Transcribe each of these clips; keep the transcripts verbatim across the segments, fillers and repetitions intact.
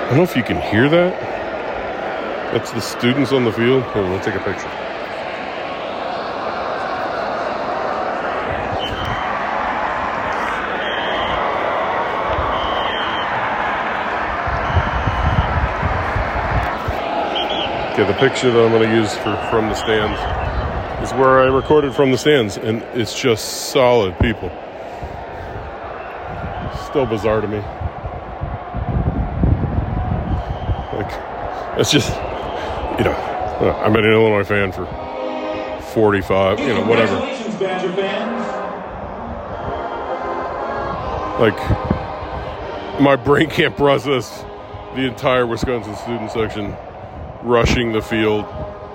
I don't know if you can hear that. That's the students on the field. Hold on, let's take a picture. Okay, the picture that I'm going to use for from the stands is where I recorded from the stands, and it's just solid people. Still bizarre to me. Like, it's just, you know, I've been an Illinois fan for forty-five, you know, whatever. Congratulations, Badger fans. Like, my brain can't process the entire Wisconsin student section rushing the field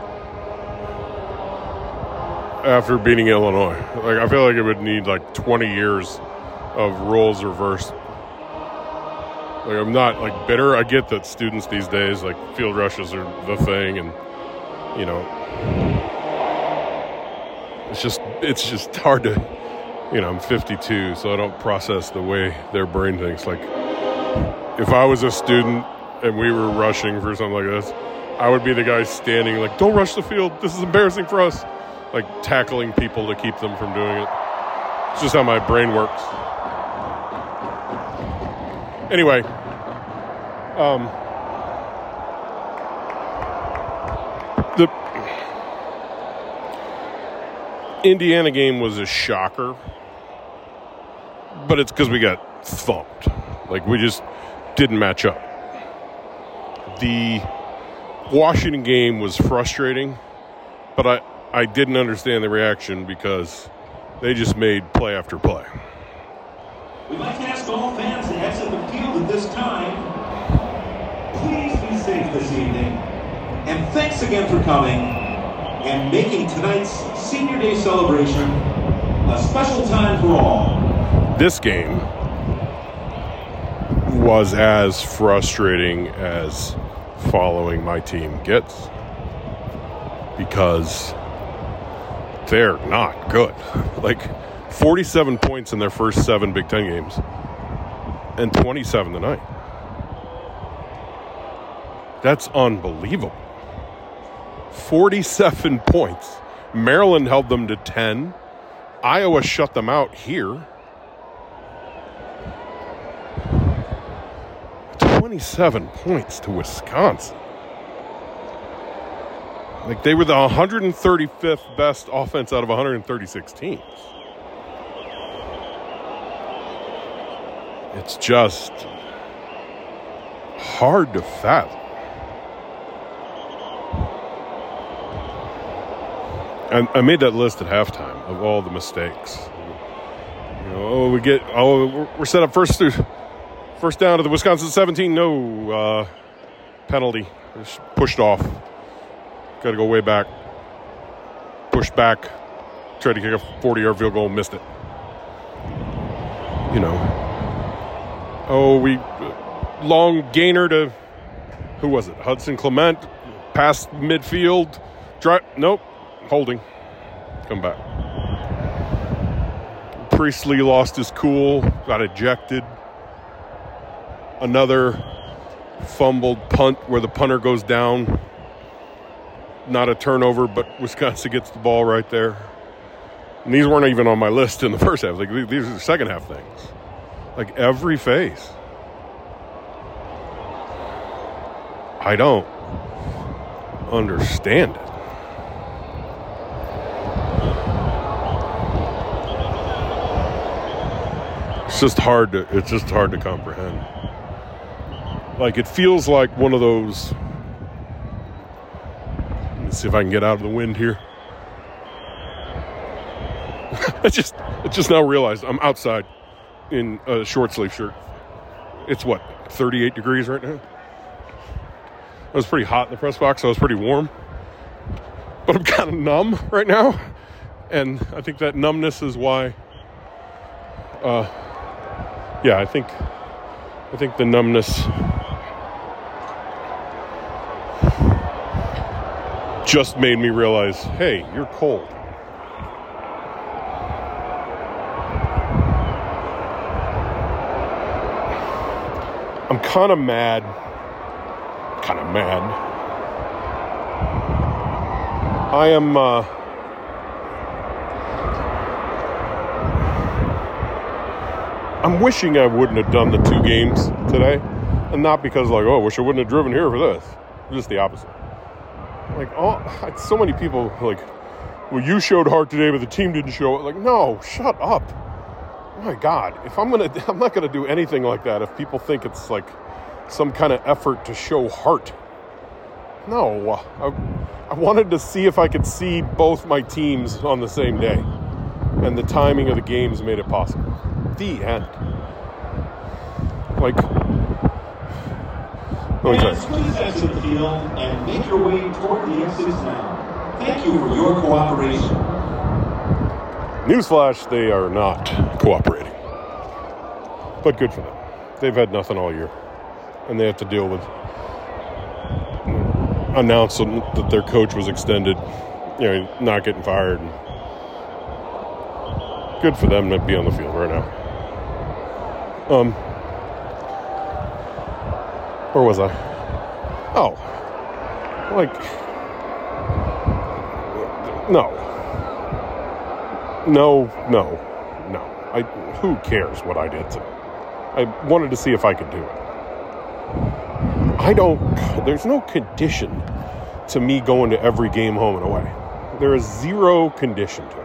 after beating Illinois. Like, I feel like it would need like twenty years of roles reversed. Like, I'm not like bitter. I get that students these days, like, field rushes are the thing, and you know, it's just it's just hard to, you know, I'm fifty-two, so I don't process the way their brain thinks. Like, if I was a student and we were rushing for something like this, I would be the guy standing like, don't rush the field, this is embarrassing for us. Like, tackling people to keep them from doing it. It's just how my brain works. Anyway, um, the Indiana game was a shocker, but it's because we got thumped. Like, we just didn't match up. The Washington game was frustrating, but I, I didn't understand the reaction because they just made play after play. We'd like to ask all fans to exit the field at this time. Please be safe this evening. And thanks again for coming and making tonight's Senior Day celebration a special time for all. This game was as frustrating as following my team gets, because they're not good. Like, forty-seven points in their first seven Big Ten games and twenty-seven tonight. That's unbelievable. forty-seven points. Maryland held them to ten. Iowa shut them out here. twenty-seven points to Wisconsin. Like, they were the one hundred thirty-fifth best offense out of one hundred thirty-six teams. It's just hard to fathom. And I made that list at halftime of all the mistakes. You know, oh, we get, oh, we're set up first through, first down to the Wisconsin seventeen. No uh, penalty. Just pushed off. Got to go way back. Pushed back. Tried to kick a forty-yard field goal. Missed it. You know. Oh, we long gainer to, who was it? Hudson Clement. Past midfield. Drive. Nope. Holding. Come back. Priestley lost his cool. Got ejected. Another fumbled punt where the punter goes down. Not a turnover, but Wisconsin gets the ball right there. And these weren't even on my list in the first half. Like, these are the second half things. Like, every phase. I don't understand it. It's just hard to it's just hard to comprehend. Like, it feels like one of those. Let's see if I can get out of the wind here. I just I just now realized I'm outside in a short sleeve shirt. It's what, thirty-eight degrees right now? It was pretty hot in the press box, so I was pretty warm. But I'm kind of numb right now. And I think that numbness is why uh yeah, I think I think the numbness just made me realize, hey, you're cold. I'm kind of mad kind of mad. I am, uh, I'm wishing I wouldn't have done the two games today. And not because, like, oh, I wish I wouldn't have driven here for this. Just the opposite. Like, oh, so many people, like, well, you showed heart today, but the team didn't show it. Like, no, shut up. My God, if I'm gonna, I'm not gonna do anything like that if people think it's like some kind of effort to show heart. No, I, I wanted to see if I could see both my teams on the same day, and the timing of the games made it possible. The end. Like, let me try. Please exit the field and make your way toward the exits now. Thank you for your cooperation. Newsflash, they are not cooperating. But good for them. They've had nothing all year. And they have to deal with announcing that their coach was extended, you know, not getting fired. Good for them to be on the field right now. Um, where was I? Oh, like, no. No, no, no. I. Who cares what I did today? I wanted to see if I could do it. I don't. There's no condition to me going to every game home and away. There is zero condition to it.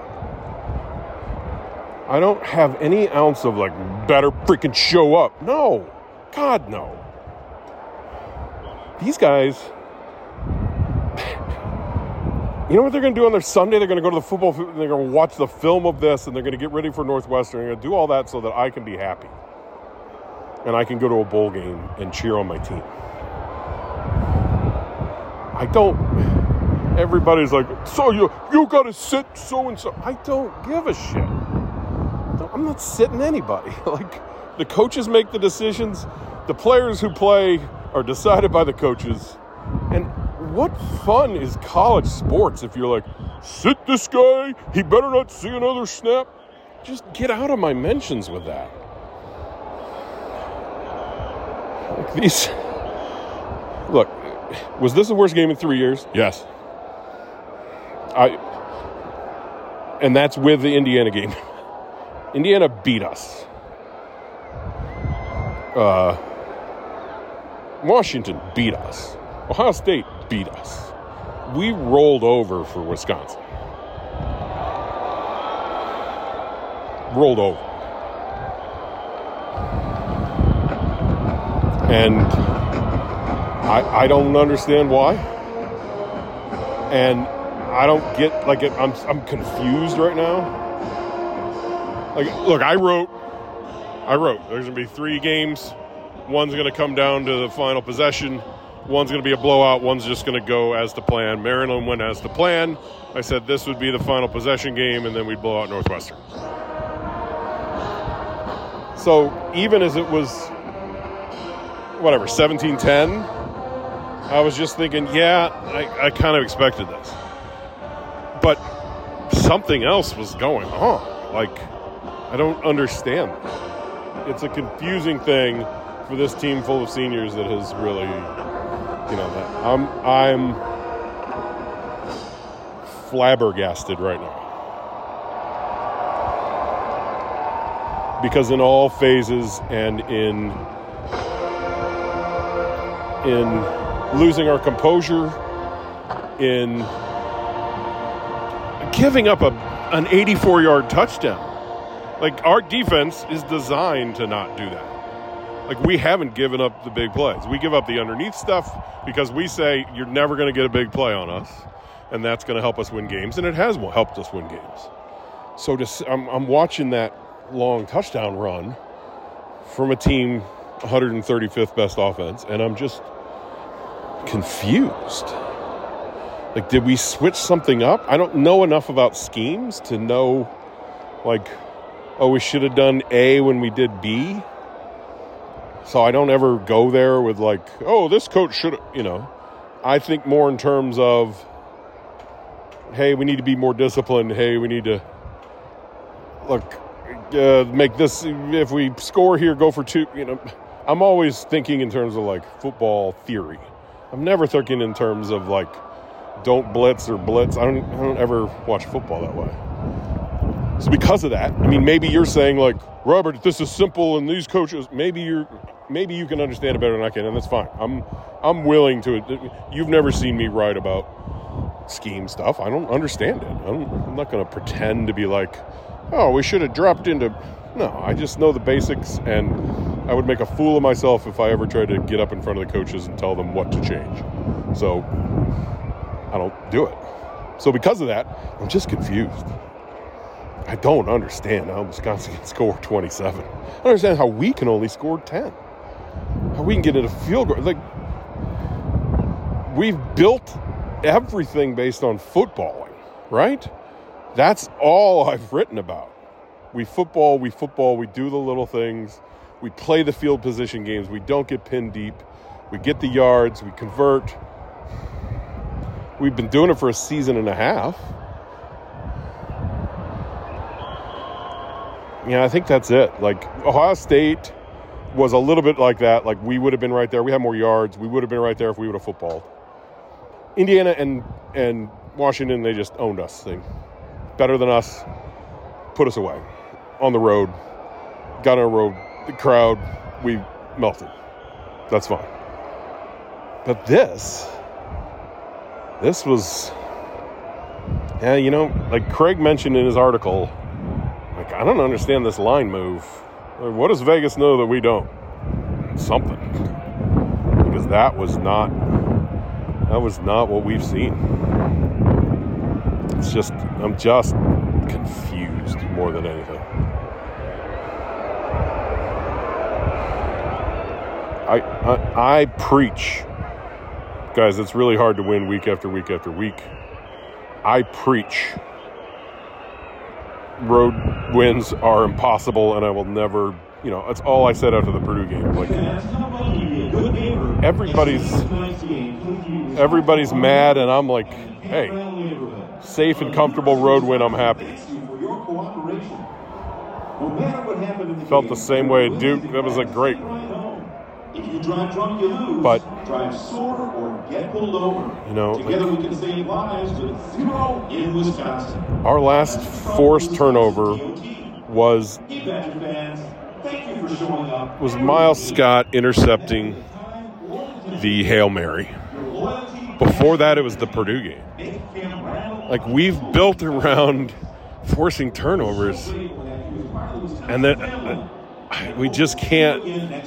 I don't have any ounce of, like, better freaking show up. No. God, no. These guys, you know what they're going to do on their Sunday? They're going to go to the football, they're going to watch the film of this, and they're going to get ready for Northwestern. They're going to do all that so that I can be happy. And I can go to a bowl game and cheer on my team. I don't, everybody's like, so you, you got to sit so-and-so. I don't give a shit. I'm not sitting anybody. Like, the coaches make the decisions. The players who play are decided by the coaches. And what fun is college sports if you're like, sit this guy, he better not see another snap. Just get out of my mentions with that. Like these, look, was this the worst game in three years? Yes. I, and that's with the Indiana game. Indiana beat us. Uh, Washington beat us. Ohio State beat us. We rolled over for Wisconsin. Rolled over. And I I don't understand why. And I don't get, like, it, I'm I'm confused right now. Like, look, I wrote, I wrote, there's going to be three games. One's going to come down to the final possession. One's going to be a blowout. One's just going to go as the plan. Maryland went as the plan. I said this would be the final possession game, and then we'd blow out Northwestern. So even as it was, whatever, seventeen ten, I was just thinking, yeah, I, I kind of expected this. But something else was going on. Like, I don't understand. It's a confusing thing for this team full of seniors that has really, you know, that I'm I'm flabbergasted right now. Because in all phases and in in losing our composure, in giving up a an eighty-four-yard touchdown. Like, our defense is designed to not do that. Like, we haven't given up the big plays. We give up the underneath stuff because we say you're never going to get a big play on us, and that's going to help us win games, and it has helped us win games. So to, I'm, I'm watching that long touchdown run from a team one hundred thirty-fifth best offense, and I'm just confused. Like, did we switch something up? I don't know enough about schemes to know, like, oh, we should have done A when we did B. So I don't ever go there with, like, oh, this coach should have, you know. I think more in terms of, hey, we need to be more disciplined. Hey, we need to, look, uh, make this, if we score here, go for two. You know, I'm always thinking in terms of, like, football theory. I'm never thinking in terms of, like, don't blitz or blitz. I don't, I don't ever watch football that way. So because of that, I mean, maybe you're saying, like, Robert, this is simple and these coaches, maybe you're, maybe you can understand it better than I can, and that's fine. I'm, I'm willing to. You've never seen me write about scheme stuff. I don't understand it. I don't, I'm not going to pretend to be like, oh, we should have dropped into. No, I just know the basics, and I would make a fool of myself if I ever tried to get up in front of the coaches and tell them what to change. So I don't do it. So because of that, I'm just confused. I don't understand how Wisconsin can score twenty-seven. I don't understand how we can only score ten. How we can get in a field goal. Like, we've built everything based on footballing, right? That's all I've written about. We football, we football, we do the little things. We play the field position games. We don't get pinned deep. We get the yards. We convert. We've been doing it for a season and a half. Yeah, I think that's it. Like, Ohio State was a little bit like that. Like, we would have been right there. We had more yards. We would have been right there if we would have footballed. Indiana and and Washington, they just owned us. They better than us, put us away. On the road, got on a road, the crowd, we melted. That's fine. But this, this was, yeah, you know, like Craig mentioned in his article, like, I don't understand this line move. Like, what does Vegas know that we don't? Something. Because that was not, that was not what we've seen. It's just, I'm just confused more than anything. I, I I preach, guys, it's really hard to win week after week after week. I preach road wins are impossible, and I will never, you know, that's all I said after the Purdue game. Like, everybody's everybody's mad, and I'm like, hey, safe and comfortable road win, I'm happy. Felt the same way at Duke. That was a great one. If you drive drunk, you lose. But drive sober or get pulled over. You know, together like, we can save lives with zero in Wisconsin. Our last forced turnover was was Miles Scott intercepting the Hail Mary. Before that, it was the Purdue game. Like, we've built around forcing turnovers, and then uh, we just can't.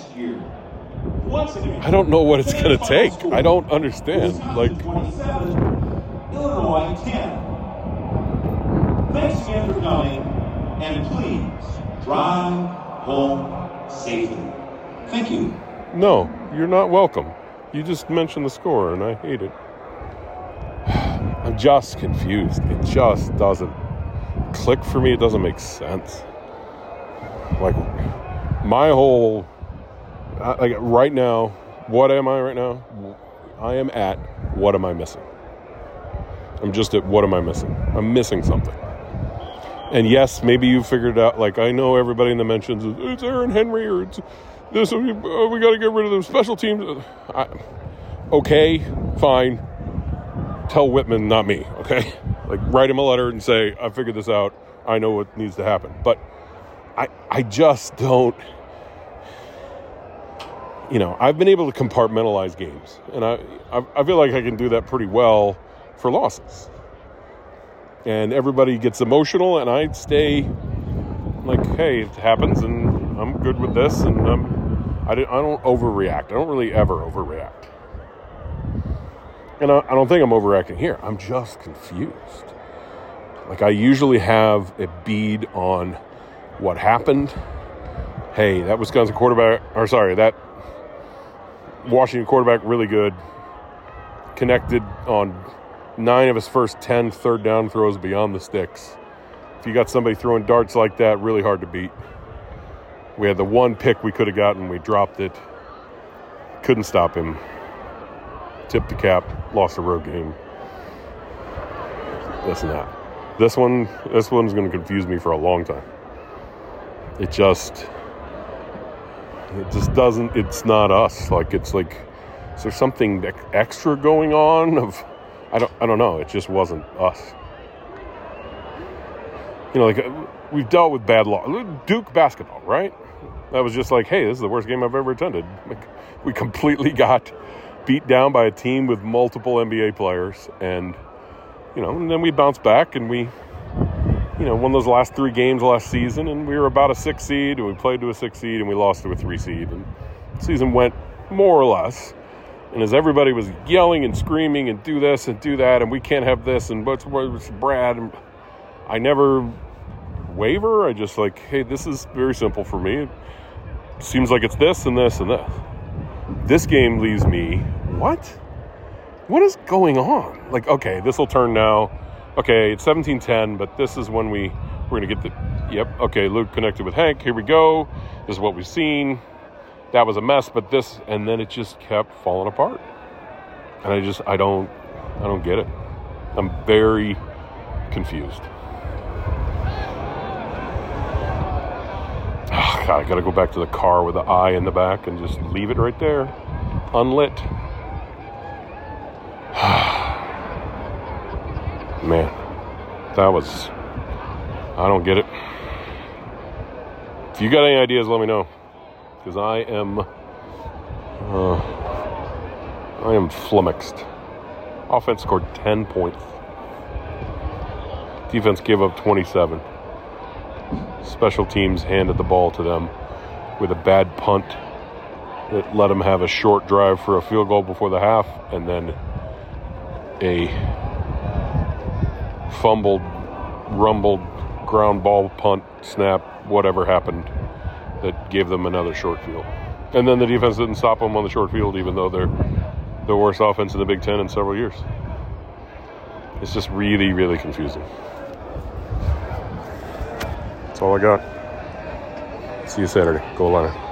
I don't know what it's going to take. I don't understand. Like, Illinois ten. Thanks again for coming, and please drive home safely. Thank you. No, you're not welcome. You just mentioned the score, and I hate it. I'm just confused. It just doesn't click for me. It doesn't make sense. Like, my whole... Like, right now, what am I right now? I am at, what am I missing? I'm just at, what am I missing? I'm missing something. And yes, maybe you figured out, like, I know everybody in the mentions, it's Aaron Henry, or it's this, we, oh, we got to get rid of the special teams. I, okay, fine. Tell Whitman, not me, okay? Like, write him a letter and say, I figured this out. I know what needs to happen. But I, I just don't... You know, I've been able to compartmentalize games, and I, I I feel like I can do that pretty well for losses. And everybody gets emotional, and I stay like, hey, it happens, and I'm good with this, and I'm, I, I don't overreact. I don't really ever overreact. And I, I don't think I'm overreacting here. I'm just confused. Like, I usually have a bead on what happened. Hey, that Wisconsin quarterback, or sorry, that Washington quarterback, really good. Connected on nine of his first ten third down throws beyond the sticks. If you got somebody throwing darts like that, really hard to beat. We had the one pick we could have gotten. We dropped it. Couldn't stop him. Tipped the cap. Lost the road game. This and that. This one, this one's going to confuse me for a long time. It just... It just doesn't, it's not us. Like, it's like, Is there something extra going on? Of I don't I don't know. It just wasn't us. You know, like we've dealt with bad law. Duke basketball, right? That was just like, hey, this is the worst game I've ever attended. Like, we completely got beat down by a team with multiple N B A players, and you know, and then we bounced back and we, you know, won those last three games last season, and we were about a six seed, and we played to a six seed, and we lost to a three seed, and the season went more or less. And as everybody was yelling and screaming and do this and do that, and we can't have this, and what's, what's Brad, and I never waver. I just like, hey, this is very simple for me. It seems like it's this and this and this. This game leaves me, what? What is going on? Like, okay, this will turn now. Okay, it's seventeen ten, but this is when we, we're going to get the, yep, okay, Luke connected with Hank. Here we go. This is what we've seen. That was a mess, but this, and then it just kept falling apart. And I just, I don't, I don't get it. I'm very confused. Oh, God, I got to go back to the car with the eye in the back and just leave it right there, unlit. Man, that was, I don't get it. If you got any ideas, let me know. Because I am, uh, I am flummoxed. Offense scored ten points. Defense gave up twenty-seven. Special teams handed the ball to them with a bad punt that let them have a short drive for a field goal before the half, and then a fumbled, rumbled, ground ball, punt, snap, whatever happened, that gave them another short field. And then the defense didn't stop them on the short field, even though they're the worst offense in the Big Ten in several years. It's just really, really confusing. That's all I got. See you Saturday. Go Lions.